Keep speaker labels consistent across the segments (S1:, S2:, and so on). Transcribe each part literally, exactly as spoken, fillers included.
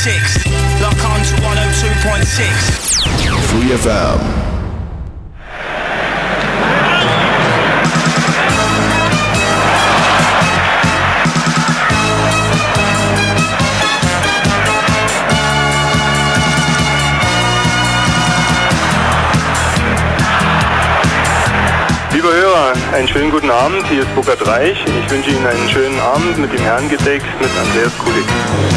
S1: six. Lock on to one oh two point six.
S2: Free F M.
S3: Lieber Hörer, einen schönen guten Abend, hier ist Burkhard Reich. Ich wünsche Ihnen einen schönen Abend mit dem Herrengedeck mit Andreas Kulik.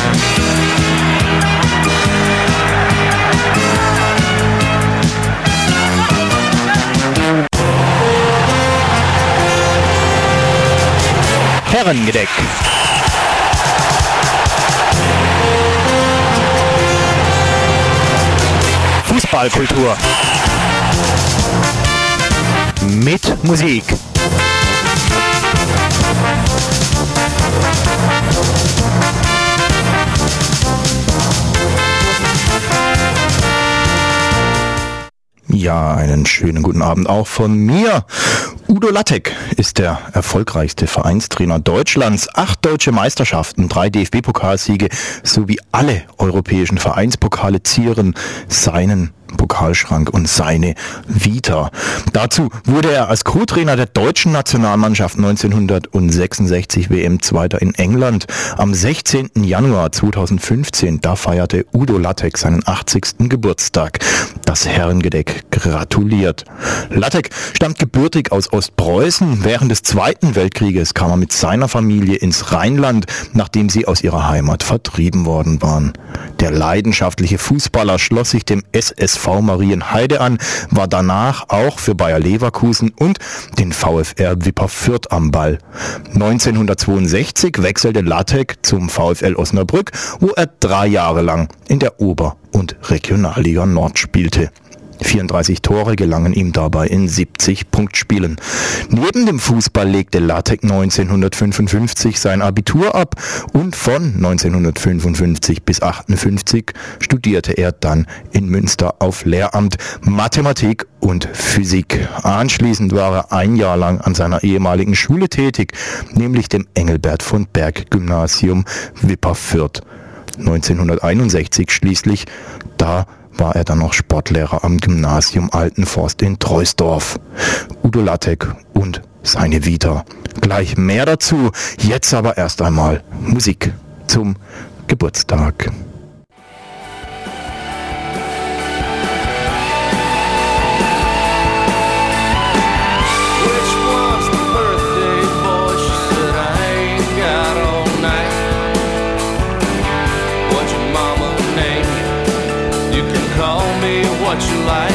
S4: Herrengedeck. Fußballkultur. Mit Musik.
S2: Ja, einen schönen guten Abend auch von mir. Udo Lattek ist der erfolgreichste Vereinstrainer Deutschlands. Acht deutsche Meisterschaften, drei D F B-Pokalsiege sowie alle europäischen Vereinspokale zieren seinen Pokalschrank und seine Vita. Dazu wurde er als Co-Trainer der deutschen Nationalmannschaft neunzehnhundertsechsundsechzig W M-Zweiter in England. Am sechzehnten Januar zweitausendfünfzehn, da feierte Udo Lattek seinen achtzigsten Geburtstag. Das Herrengedeck gratuliert. Lattek stammt gebürtig aus Ostpreußen. Während des Zweiten Weltkrieges kam er mit seiner Familie ins Rheinland, nachdem sie aus ihrer Heimat vertrieben worden waren. Der leidenschaftliche Fußballer schloss sich dem S S V Marienheide an, war danach auch für Bayer Leverkusen und den VfR Wipper Fürth am Ball. neunzehnhundertzweiundsechzig wechselte Lattek zum VfL Osnabrück, wo er drei Jahre lang in der Ober- und Regionalliga Nord spielte. vierunddreißig Tore gelangen ihm dabei in siebzig Punktspielen. Neben dem Fußball legte Lattek neunzehnhundertfünfundfünfzig sein Abitur ab und von neunzehnhundertfünfundfünfzig bis achtundfünfzig studierte er dann in Münster auf Lehramt Mathematik und Physik. Anschließend war er ein Jahr lang an seiner ehemaligen Schule tätig, nämlich dem Engelbert von Berg Gymnasium Wipper Fürth. neunzehnhunderteinundsechzig schließlich, da war er dann noch Sportlehrer am Gymnasium Altenforst in Troisdorf. Udo Lattek und seine Vita. Gleich mehr dazu, jetzt aber erst einmal Musik zum Geburtstag.
S5: What you like.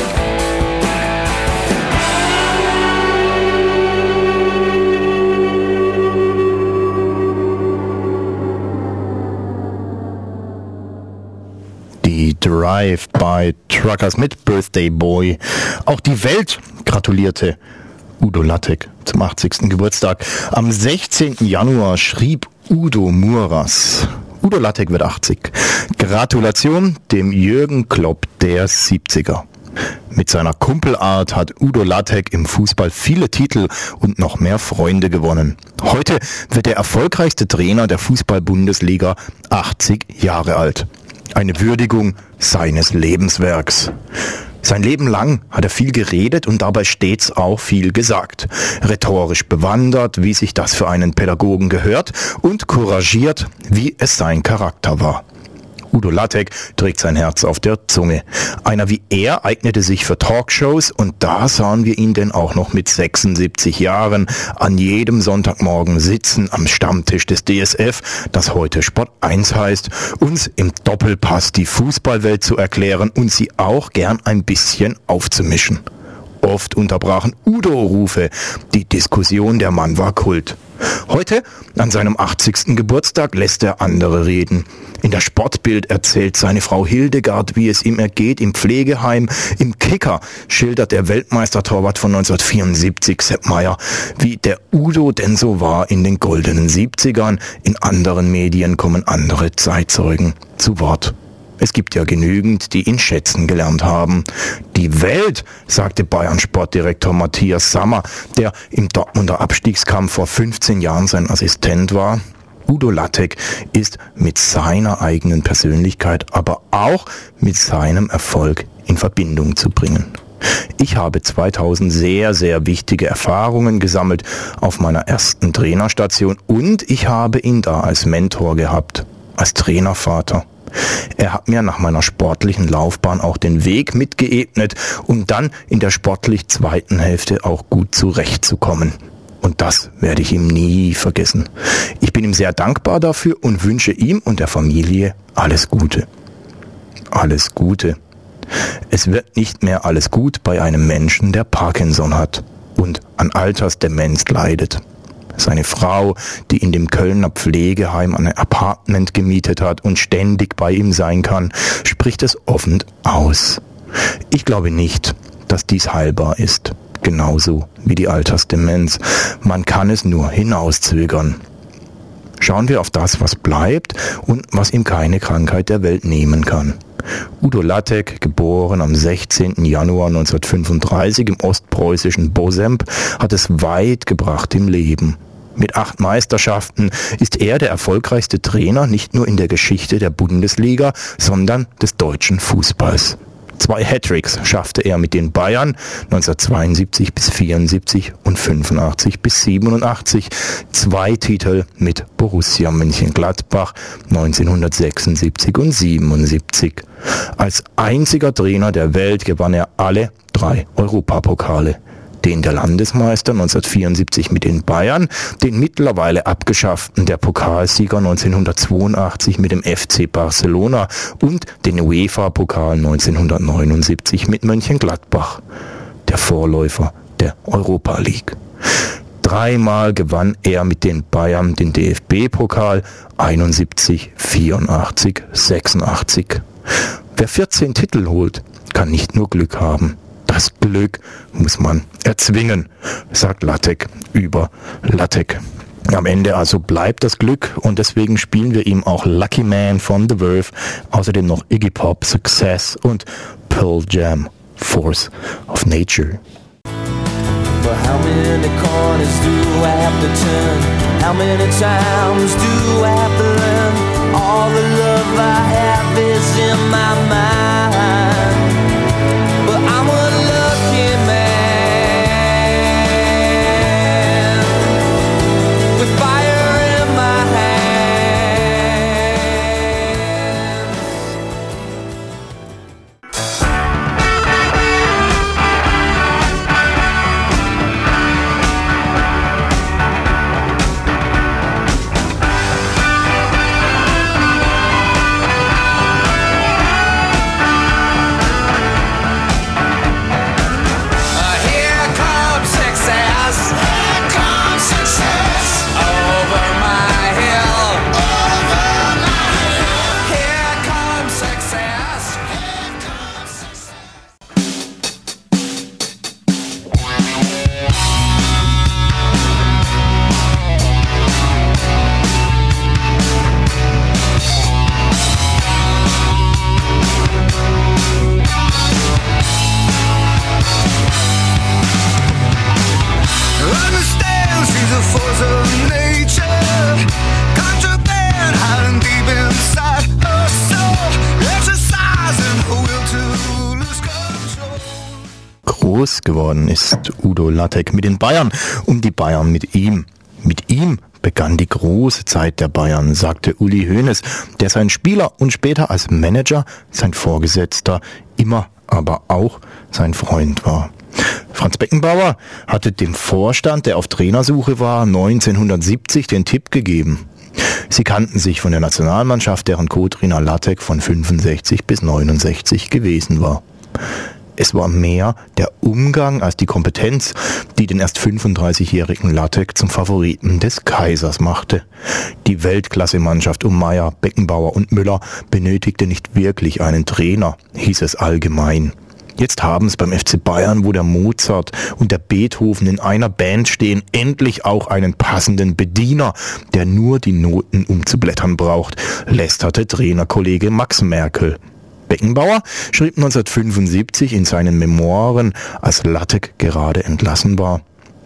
S2: Die Drive-by Truckers mit Birthday Boy. Auch die Welt gratulierte Udo Lattek zum achtzigsten Geburtstag. Am sechzehnten Januar schrieb Udo Muras: Udo Lattek wird achtzig. Gratulation dem Jürgen Klopp der siebziger. Mit seiner Kumpelart hat Udo Lattek im Fußball viele Titel und noch mehr Freunde gewonnen. Heute wird der erfolgreichste Trainer der Fußball-Bundesliga achtzig Jahre alt. Eine Würdigung seines Lebenswerks. Sein Leben lang hat er viel geredet und dabei stets auch viel gesagt. Rhetorisch bewandert, wie sich das für einen Pädagogen gehört, und couragiert, wie es sein Charakter war. Udo Lattek trägt sein Herz auf der Zunge. Einer wie er eignete sich für Talkshows und da sahen wir ihn denn auch noch mit sechsundsiebzig Jahren an jedem Sonntagmorgen sitzen am Stammtisch des D S F, das heute Sport eins heißt, uns im Doppelpass die Fußballwelt zu erklären und sie auch gern ein bisschen aufzumischen. Oft unterbrachen Udo-Rufe die Diskussion, der Mann war Kult. Heute, an seinem achtzigsten Geburtstag, lässt er andere reden. In der Sportbild erzählt seine Frau Hildegard, wie es ihm ergeht im Pflegeheim. Im Kicker schildert der Weltmeistertorwart von neunzehnhundertvierundsiebzig, Sepp Maier, wie der Udo denn so war in den goldenen siebzigern. In anderen Medien kommen andere Zeitzeugen zu Wort. Es gibt ja genügend, die ihn schätzen gelernt haben. Die Welt, sagte Bayern-Sportdirektor Matthias Sammer, der im Dortmunder Abstiegskampf vor fünfzehn Jahren sein Assistent war. Udo Lattek ist mit seiner eigenen Persönlichkeit, aber auch mit seinem Erfolg in Verbindung zu bringen. Ich habe zweitausend sehr, sehr wichtige Erfahrungen gesammelt auf meiner ersten Trainerstation und ich habe ihn da als Mentor gehabt, als Trainervater. Er hat mir nach meiner sportlichen Laufbahn auch den Weg mitgeebnet, um dann in der sportlich zweiten Hälfte auch gut zurechtzukommen. Und das werde ich ihm nie vergessen. Ich bin ihm sehr dankbar dafür und wünsche ihm und der Familie alles Gute. Alles Gute. Es wird nicht mehr alles gut bei einem Menschen, der Parkinson hat und an Altersdemenz leidet. Seine Frau, die in dem Kölner Pflegeheim ein Apartment gemietet hat und ständig bei ihm sein kann, spricht es offen aus. Ich glaube nicht, dass dies heilbar ist. Genauso wie die Altersdemenz. Man kann es nur hinauszögern. Schauen wir auf das, was bleibt und was ihm keine Krankheit der Welt nehmen kann. Udo Lattek, geboren am sechzehnten Januar neunzehnhundertfünfunddreißig im ostpreußischen Bosemp, hat es weit gebracht im Leben. Mit acht Meisterschaften ist er der erfolgreichste Trainer nicht nur in der Geschichte der Bundesliga, sondern des deutschen Fußballs. Zwei Hattricks schaffte er mit den Bayern neunzehnhundertzweiundsiebzig bis vierundsiebzig und fünfundachtzig bis siebenundachtzig, zwei Titel mit Borussia Mönchengladbach neunzehnhundertsechsundsiebzig und siebenundsiebzig. Als einziger Trainer der Welt gewann er alle drei Europapokale. Den der Landesmeister neunzehnhundertvierundsiebzig mit den Bayern, den mittlerweile abgeschafften der Pokalsieger neunzehnhundertzweiundachtzig mit dem F C Barcelona und den UEFA-Pokal neunzehnhundertneunundsiebzig mit Mönchengladbach, der Vorläufer der Europa League. Dreimal gewann er mit den Bayern den D F B-Pokal, einundsiebzig, vierundachtzig, sechsundachtzig. Wer vierzehn Titel holt, kann nicht nur Glück haben. Das Glück muss man erzwingen, sagt Lattek über Lattek. Am Ende also bleibt das Glück und deswegen spielen wir ihm auch Lucky Man von The Verve, außerdem noch Iggy Pop, Success und Pearl Jam, Force of Nature.
S5: But how many corners do I have to turn? How many times do I have to learn? All the love I have is in my mind. But I'm a lucky man with fire in my hands.
S2: Groß geworden ist Udo Lattek mit den Bayern und die Bayern mit ihm. Mit ihm begann die große Zeit der Bayern, sagte Uli Hoeneß, der sein Spieler und später als Manager, sein Vorgesetzter, immer aber auch sein Freund war. Franz Beckenbauer hatte dem Vorstand, der auf Trainersuche war, neunzehnhundertsiebzig den Tipp gegeben. Sie kannten sich von der Nationalmannschaft, deren Co-Trainer Lattek von fünfundsechzig bis neunundsechzig gewesen war. Es war mehr der Umgang als die Kompetenz, die den erst fünfunddreißigjährigen Lattek zum Favoriten des Kaisers machte. Die Weltklasse-Mannschaft um Meier, Beckenbauer und Müller benötigte nicht wirklich einen Trainer, hieß es allgemein. Jetzt haben es beim F C Bayern, wo der Mozart und der Beethoven in einer Band stehen, endlich auch einen passenden Bediener, der nur die Noten umzublättern braucht, lästerte Trainerkollege Max Merkel. Beckenbauer schrieb neunzehnhundertfünfundsiebzig in seinen Memoiren, als Lattek gerade entlassen war: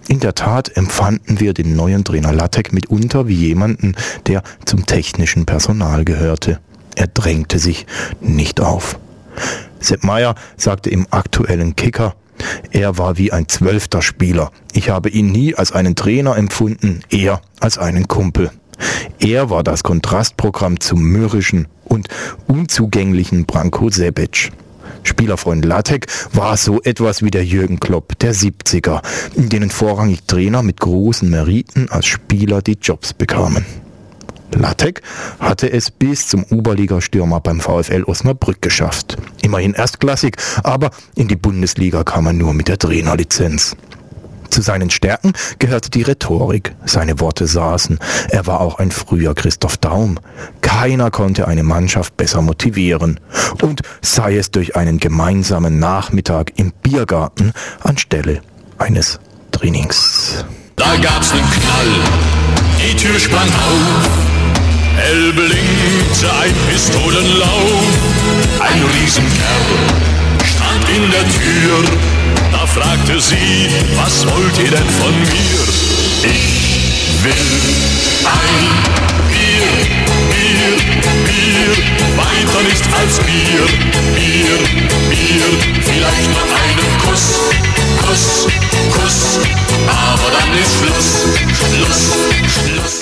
S2: In der Tat empfanden wir den neuen Trainer Lattek mitunter wie jemanden, der zum technischen Personal gehörte. Er drängte sich nicht auf. Sepp Maier sagte im aktuellen Kicker, er war wie ein zwölfter Spieler. Ich habe ihn nie als einen Trainer empfunden, eher als einen Kumpel. Er war das Kontrastprogramm zum mürrischen und unzugänglichen Branko Sebic. Spielerfreund Lattek war so etwas wie der Jürgen Klopp der siebziger, in denen vorrangig Trainer mit großen Meriten als Spieler die Jobs bekamen. Lattek hatte es bis zum Oberligastürmer beim VfL Osnabrück geschafft. Immerhin erstklassig, aber in die Bundesliga kam er nur mit der Trainerlizenz. Zu seinen Stärken gehörte die Rhetorik. Seine Worte saßen. Er war auch ein früher Christoph Daum. Keiner konnte eine Mannschaft besser motivieren. Und sei es durch einen gemeinsamen Nachmittag im Biergarten anstelle eines Trainings.
S6: Da gab's nen Knall, die Tür sprang auf. Hell blinkte ein Pistolenlauf. Ein Riesenkerl stand in der Tür. Da fragte sie, was wollt ihr denn von mir? Ich will ein Bier, Bier, Bier, weiter nichts als Bier, Bier, Bier, vielleicht noch einen Kuss, Kuss, Kuss, aber dann ist Schluss, Schluss, Schluss.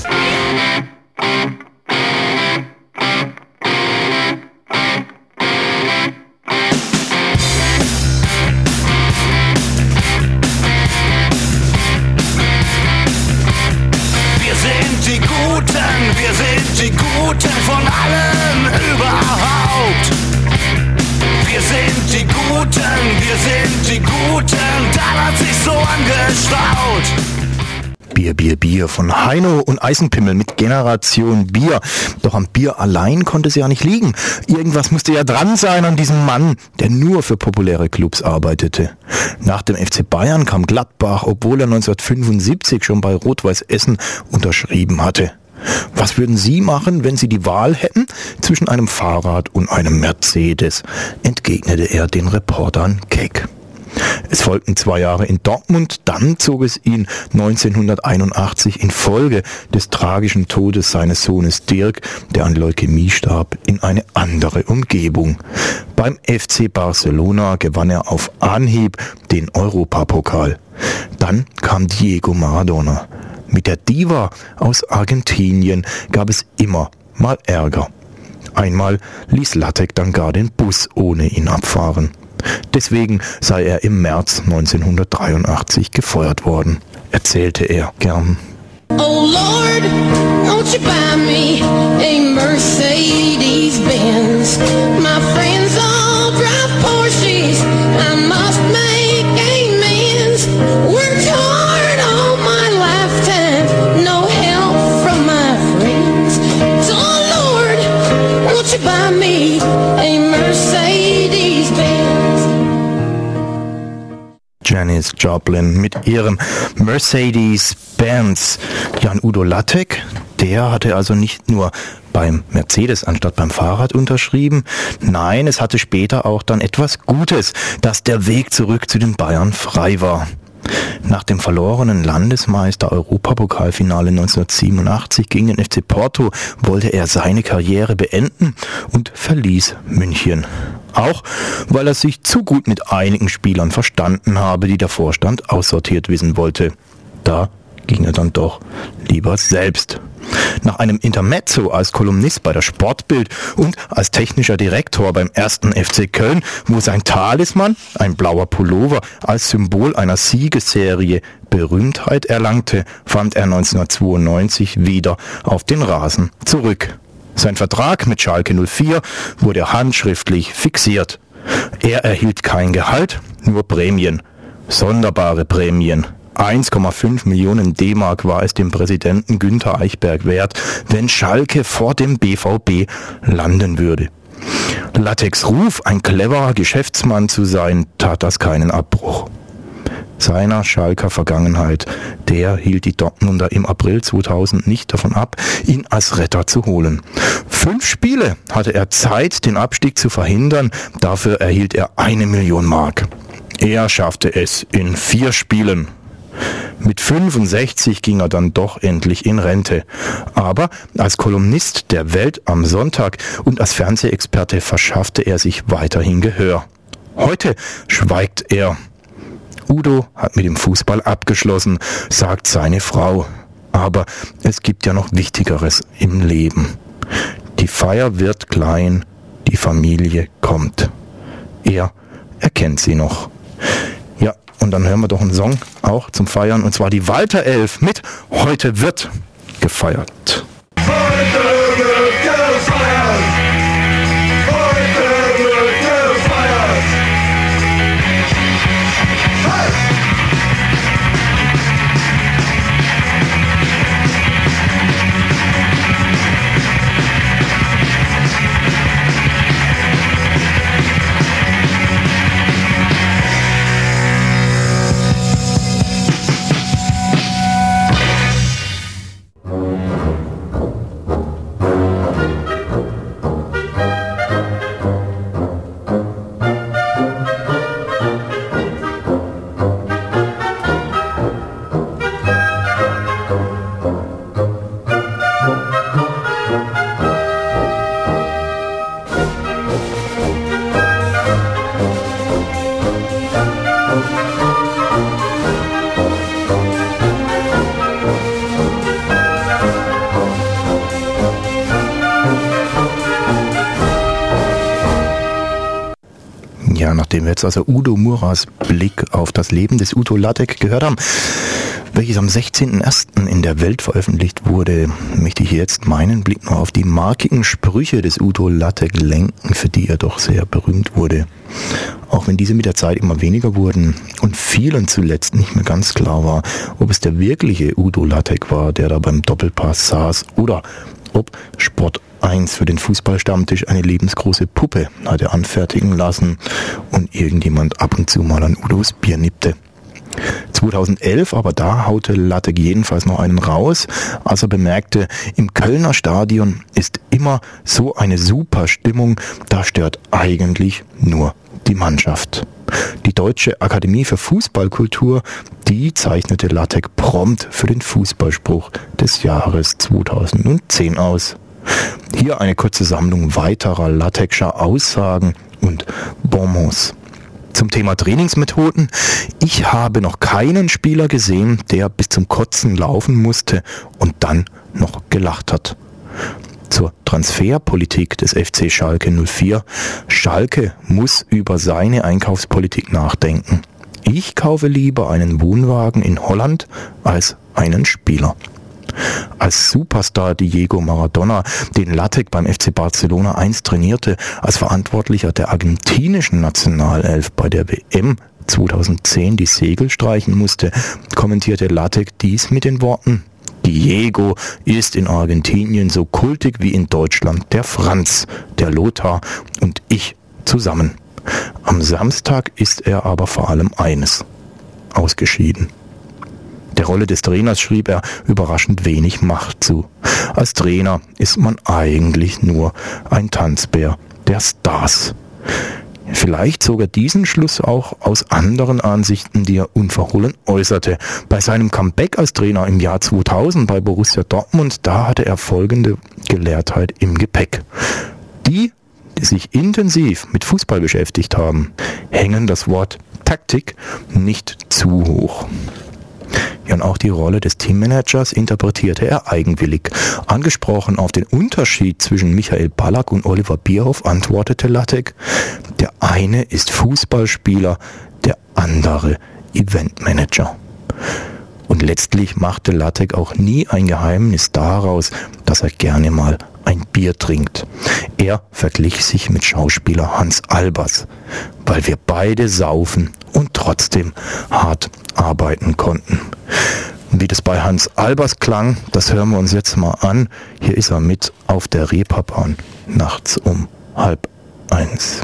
S1: Wir sind die Guten von allen überhaupt. Wir sind die Guten, wir sind die Guten, da hat sich so angestaut.
S2: Bier, Bier, Bier von Heino und Eisenpimmel mit Generation Bier. Doch am Bier allein konnte es ja nicht liegen. Irgendwas musste ja dran sein an diesem Mann, der nur für populäre Clubs arbeitete. Nach dem F C Bayern kam Gladbach, obwohl er neunzehnhundertfünfundsiebzig schon bei Rot-Weiß Essen unterschrieben hatte. Was würden Sie machen, wenn Sie die Wahl hätten zwischen einem Fahrrad und einem Mercedes? Entgegnete er den Reportern keck. Es folgten zwei Jahre in Dortmund, dann zog es ihn neunzehnhunderteinundachtzig infolge des tragischen Todes seines Sohnes Dirk, der an Leukämie starb, in eine andere Umgebung. Beim F C Barcelona gewann er auf Anhieb den Europapokal. Dann kam Diego Maradona. Mit der Diva aus Argentinien gab es immer mal Ärger. Einmal ließ Lattek dann gar den Bus ohne ihn abfahren. Deswegen sei er im März neunzehnhundertdreiundachtzig gefeuert worden, erzählte er gern.
S7: Oh Lord, won't you buy me a Mercedes-Benz? My friends all drive Porsches, I must make amends. Worked hard all my lifetime, no help from my friends. So Lord, won't you buy me a Mercedes-Benz?
S2: Janis Joplin mit ihrem Mercedes-Benz. Jan-Udo Lattek, der hatte also nicht nur beim Mercedes anstatt beim Fahrrad unterschrieben. Nein, es hatte später auch dann etwas Gutes, dass der Weg zurück zu den Bayern frei war. Nach dem verlorenen Landesmeister-Europapokalfinale neunzehnhundertsiebenundachtzig gegen den F C Porto wollte er seine Karriere beenden und verließ München. Auch weil er sich zu gut mit einigen Spielern verstanden habe, die der Vorstand aussortiert wissen wollte. Da ging er dann doch lieber selbst. Nach einem Intermezzo als Kolumnist bei der Sportbild und als technischer Direktor beim ersten F C Köln, wo sein Talisman, ein blauer Pullover, als Symbol einer Siegesserie Berühmtheit erlangte, fand er neunzehnhundertzweiundneunzig wieder auf den Rasen zurück. Sein Vertrag mit Schalke null vier wurde handschriftlich fixiert. Er erhielt kein Gehalt, nur Prämien. Sonderbare Prämien. eins Komma fünf Millionen D-Mark war es dem Präsidenten Günther Eichberg wert, wenn Schalke vor dem B V B landen würde. Latteks Ruf, ein cleverer Geschäftsmann zu sein, tat das keinen Abbruch. Seiner Schalker Vergangenheit, der hielt die Dortmunder im April zweitausend nicht davon ab, ihn als Retter zu holen. Fünf Spiele hatte er Zeit, den Abstieg zu verhindern, dafür erhielt er eine Million Mark. Er schaffte es in vier Spielen. Mit fünfundsechzig ging er dann doch endlich in Rente. Aber als Kolumnist der Welt am Sonntag und als Fernsehexperte verschaffte er sich weiterhin Gehör. Heute schweigt er. Udo hat mit dem Fußball abgeschlossen, sagt seine Frau. Aber es gibt ja noch Wichtigeres im Leben. Die Feier wird klein, die Familie kommt. Er erkennt sie noch. Ja, und dann hören wir doch einen Song auch zum Feiern, und zwar die Walter Elf mit Heute wird gefeiert.
S8: Heute wird gefeiert. Heute wird gefeiert. Hey!
S2: Nachdem wir jetzt also Udo Muras Blick auf das Leben des Udo Lattek gehört haben, welches am sechzehnten ersten in der Welt veröffentlicht wurde, möchte ich jetzt meinen Blick noch auf die markigen Sprüche des Udo Lattek lenken, für die er doch sehr berühmt wurde. Auch wenn diese mit der Zeit immer weniger wurden und vielen zuletzt nicht mehr ganz klar war, ob es der wirkliche Udo Lattek war, der da beim Doppelpass saß, oder ob Sport eins für den Fußballstammtisch eine lebensgroße Puppe hat er anfertigen lassen und irgendjemand ab und zu mal an Udos Bier nippte. zweitausendelf aber, da haute Lattek jedenfalls noch einen raus, als er bemerkte, im Kölner Stadion ist immer so eine super Stimmung, da stört eigentlich nur die Mannschaft. Die Deutsche Akademie für Fußballkultur, die zeichnete Lattek prompt für den Fußballspruch des Jahres zweitausendzehn aus. Hier eine kurze Sammlung weiterer Lattekscher Aussagen und Bonmots. Zum Thema Trainingsmethoden. Ich habe noch keinen Spieler gesehen, der bis zum Kotzen laufen musste und dann noch gelacht hat. Zur Transferpolitik des F C Schalke null vier. Schalke muss über seine Einkaufspolitik nachdenken. Ich kaufe lieber einen Wohnwagen in Holland als einen Spieler. Als Superstar Diego Maradona, den Lattek beim F C Barcelona einst trainierte, als Verantwortlicher der argentinischen Nationalelf bei der W M zweitausendzehn die Segel streichen musste, kommentierte Lattek dies mit den Worten: Diego ist in Argentinien so kultig wie in Deutschland der Franz, der Lothar und ich zusammen. Am Samstag ist er aber vor allem eines: ausgeschieden. Der Rolle des Trainers schrieb er überraschend wenig Macht zu. Als Trainer ist man eigentlich nur ein Tanzbär der Stars. Vielleicht zog er diesen Schluss auch aus anderen Ansichten, die er unverhohlen äußerte. Bei seinem Comeback als Trainer im Jahr zweitausend bei Borussia Dortmund, da hatte er folgende Gelehrtheit im Gepäck. Die, die sich intensiv mit Fußball beschäftigt haben, hängen das Wort Taktik nicht zu hoch. Ja, und auch die Rolle des Teammanagers interpretierte er eigenwillig. Angesprochen auf den Unterschied zwischen Michael Ballack und Oliver Bierhoff antwortete Lattek: Der eine ist Fußballspieler, der andere Eventmanager. Und letztlich machte Lattek auch nie ein Geheimnis daraus, dass er gerne mal ein Bier trinkt. Er verglich sich mit Schauspieler Hans Albers, weil wir beide saufen und trotzdem hart arbeiten konnten. Und wie das bei Hans Albers klang, das hören wir uns jetzt mal an. Hier ist er mit auf der Reeperbahn nachts um halb eins.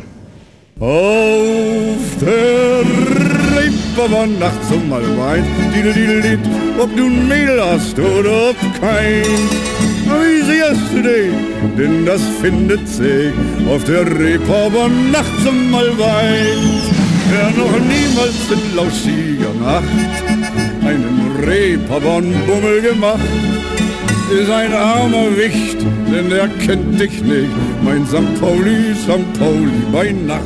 S9: Auf der Reeperbahn nachts um halb eins, diddle-diddle-didd, ob du ein Mädel hast oder ob kein. Wie siehst du dich? Denn das findet sich auf der Reeperbahn nachts um halb eins. Wer noch niemals in lauschiger Nacht eine Reeperbahn-Bummel gemacht. Ist ein armer Wicht, denn der kennt dich nicht, mein Sankt Pauli, Sankt Pauli bei Nacht.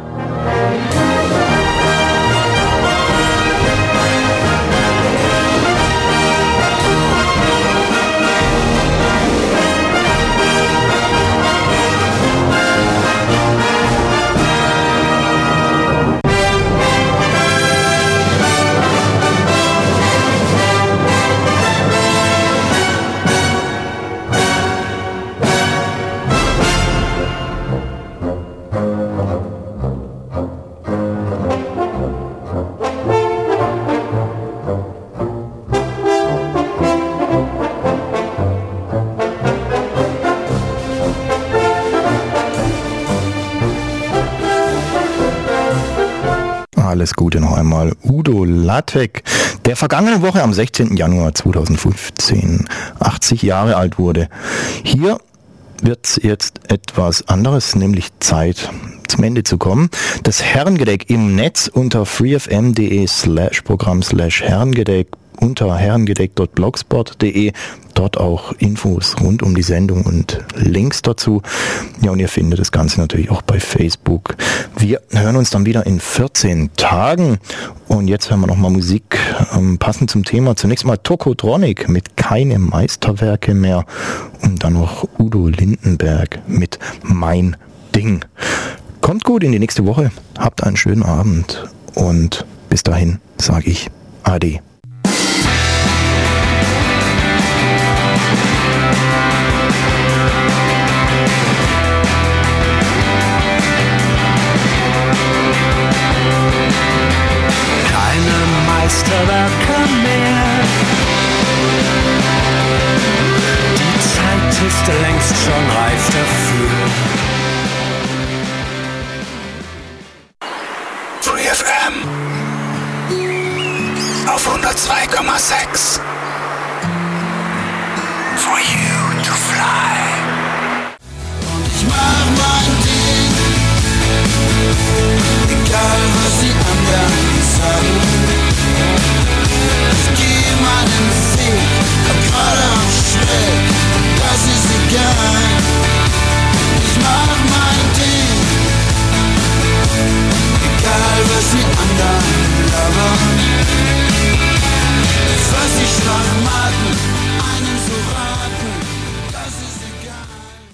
S2: Alles Gute noch einmal. Udo Lattek, der vergangene Woche am sechzehnten Januar zweitausendfünfzehn achtzig Jahre alt wurde. Hier wird jetzt etwas anderes, nämlich Zeit zum Ende zu kommen. Das Herrengedeck im Netz unter freefm.de slash Programm slash Herrengedeck, unter herrengedeck punkt blogspot punkt de, dort auch Infos rund um die Sendung und Links dazu. Ja, und ihr findet das Ganze natürlich auch bei Facebook. Wir hören uns dann wieder in vierzehn Tagen und jetzt hören wir nochmal Musik, ähm, passend zum Thema. Zunächst mal Tokotronic mit Keine Meisterwerke mehr und dann noch Udo Lindenberg mit Mein Ding. Kommt gut in die nächste Woche, habt einen schönen Abend und bis dahin sage ich Ade.
S5: Meisterwerke mehr. Die Zeit ist längst schon reif dafür.
S6: Free F M auf hundertzwei Komma sechs. For you to fly.
S5: Und ich mach mein Ding, egal was die anderen sagen. Ich geh meinen Weg, ob gerade am Schreck, das ist egal. Ich mach mein Ding, egal was die anderen labern. Was ich schon maten, einen zu raten, das ist egal.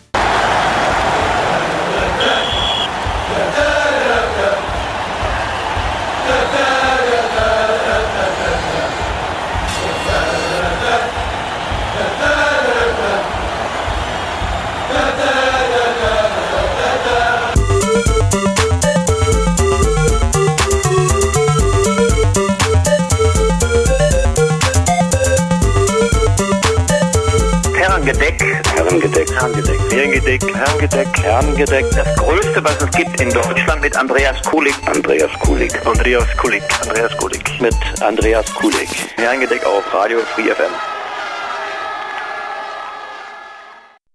S10: Herrengedeck, Herrengedeck, Herrengedeck, Herrengedeck, Herrengedeck, Herrengedeck. Das Größte, was es gibt in Deutschland mit Andreas Kulig. Andreas Kulig. Andreas Kulig. Andreas Kulig. Mit Andreas Kulig. Herrengedeck auf Radio Free F M.